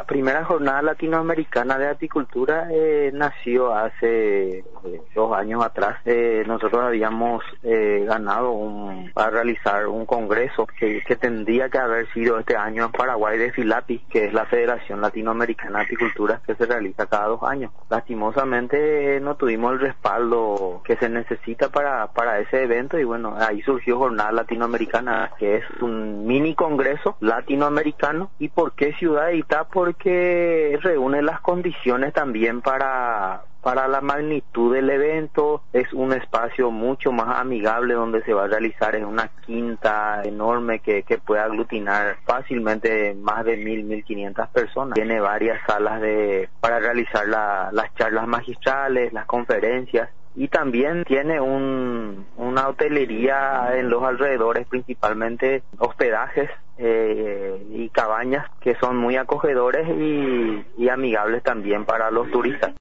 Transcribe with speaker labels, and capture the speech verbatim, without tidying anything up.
Speaker 1: La primera jornada latinoamericana de apicultura eh, nació hace eh, dos años atrás. Eh, nosotros habíamos eh, ganado un, para realizar un congreso que, que tendría que haber sido este año en Paraguay de FILAPI, que es la Federación Latinoamericana de Apicultura, que se realiza cada dos años. Lastimosamente eh, no tuvimos el respaldo que se necesita para, para ese evento, y bueno, ahí surgió Jornada Latinoamericana, que es un mini congreso latinoamericano. ¿Y por qué Ciudad de Itá? Porque reúne las condiciones también para para la magnitud del evento. Es un espacio mucho más amigable donde se va a realizar en una quinta enorme que, que puede aglutinar fácilmente más de mil, mil quinientas personas. Tiene varias salas de para realizar la, las charlas magistrales, las conferencias, y también tiene un, una hotelería en los alrededores, principalmente hospedajes eh, y cabañas que son muy acogedores y, y amigables también para los turistas.